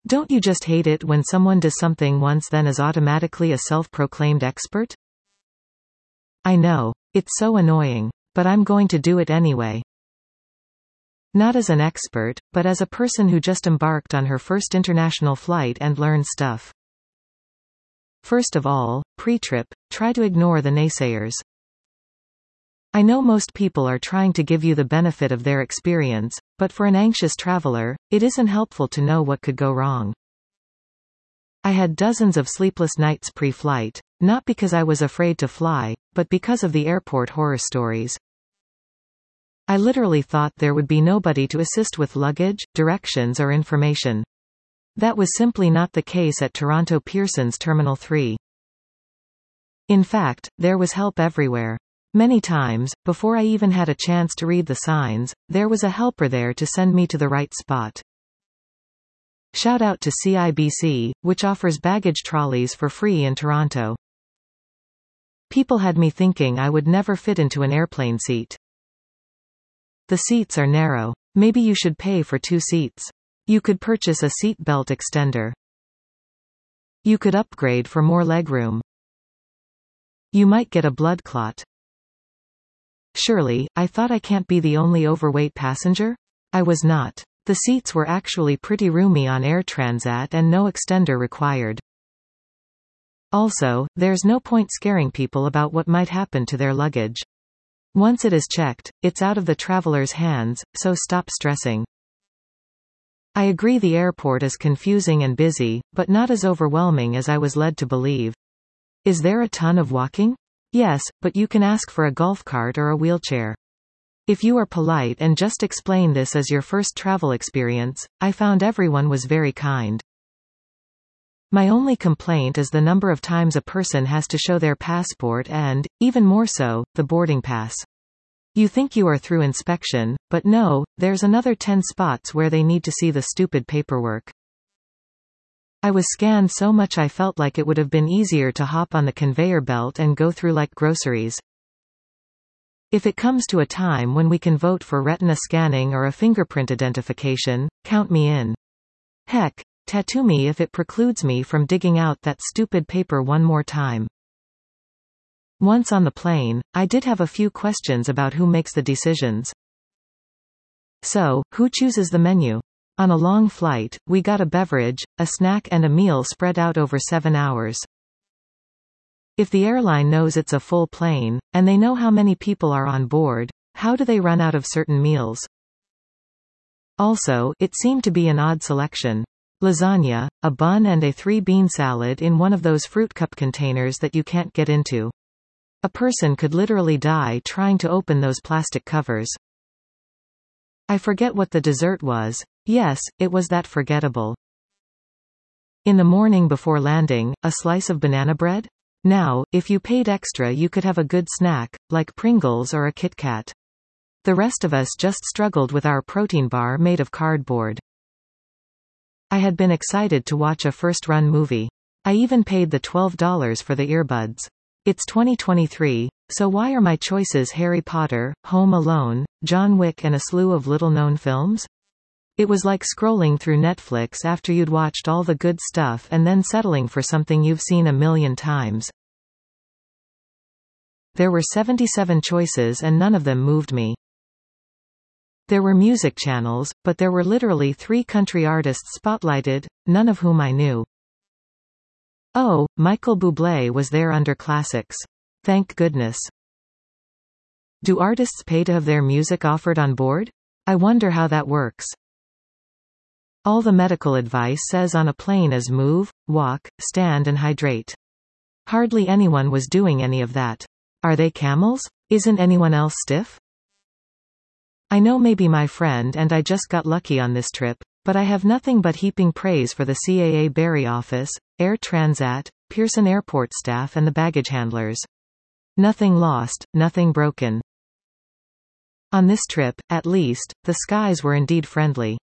Don't you just hate it when someone does something once then is automatically a self-proclaimed expert? I know. It's so annoying. But I'm going to do it anyway. Not as an expert, but as a person who just embarked on her first international flight and learned stuff. First of all, pre-trip, try to ignore the naysayers. I know most people are trying to give you the benefit of their experience, but for an anxious traveler, it isn't helpful to know what could go wrong. I had dozens of sleepless nights pre-flight, not because I was afraid to fly, but because of the airport horror stories. I literally thought there would be nobody to assist with luggage, directions or information. That was simply not the case at Toronto Pearson's Terminal 3. In fact, there was help everywhere. Many times, before I even had a chance to read the signs, there was a helper there to send me to the right spot. Shout out to CIBC, which offers baggage trolleys for free in Toronto. People had me thinking I would never fit into an airplane seat. The seats are narrow. Maybe you should pay for 2 seats. You could purchase a seat belt extender. You could upgrade for more legroom. You might get a blood clot. Surely, I thought I can't be the only overweight passenger? I was not. The seats were actually pretty roomy on Air Transat and no extender required. Also, there's no point scaring people about what might happen to their luggage. Once it is checked, it's out of the traveler's hands, so stop stressing. I agree the airport is confusing and busy, but not as overwhelming as I was led to believe. Is there a ton of walking? Yes, but you can ask for a golf cart or a wheelchair. If you are polite and just explain this as your first travel experience, I found everyone was very kind. My only complaint is the number of times a person has to show their passport and, even more so, the boarding pass. You think you are through inspection, but no, there's another 10 spots where they need to see the stupid paperwork. I was scanned so much I felt like it would have been easier to hop on the conveyor belt and go through like groceries. If it comes to a time when we can vote for retina scanning or a fingerprint identification, count me in. Heck, tattoo me if it precludes me from digging out that stupid paper one more time. Once on the plane, I did have a few questions about who makes the decisions. So, who chooses the menu? On a long flight, we got a beverage, a snack and a meal spread out over 7 hours. If the airline knows it's a full plane, and they know how many people are on board, how do they run out of certain meals? Also, it seemed to be an odd selection. Lasagna, a bun and a 3-bean salad in one of those fruit cup containers that you can't get into. A person could literally die trying to open those plastic covers. I forget what the dessert was. Yes, it was that forgettable. In the morning before landing, a slice of banana bread? Now, if you paid extra you could have a good snack, like Pringles or a Kit Kat. The rest of us just struggled with our protein bar made of cardboard. I had been excited to watch a first-run movie. I even paid the $12 for the earbuds. It's 2023, so why are my choices Harry Potter, Home Alone, John Wick and a slew of little-known films? It was like scrolling through Netflix after you'd watched all the good stuff and then settling for something you've seen a million times. There were 77 choices and none of them moved me. There were music channels, but there were literally 3 country artists spotlighted, none of whom I knew. Oh, Michael Bublé was there under classics. Thank goodness. Do artists pay to have their music offered on board? I wonder how that works. All the medical advice says on a plane is move, walk, stand and hydrate. Hardly anyone was doing any of that. Are they camels? Isn't anyone else stiff? I know maybe my friend and I just got lucky on this trip, but I have nothing but heaping praise for the CAA Barrie office, Air Transat, Pearson Airport staff and the baggage handlers. Nothing lost, nothing broken. On this trip, at least, the skies were indeed friendly.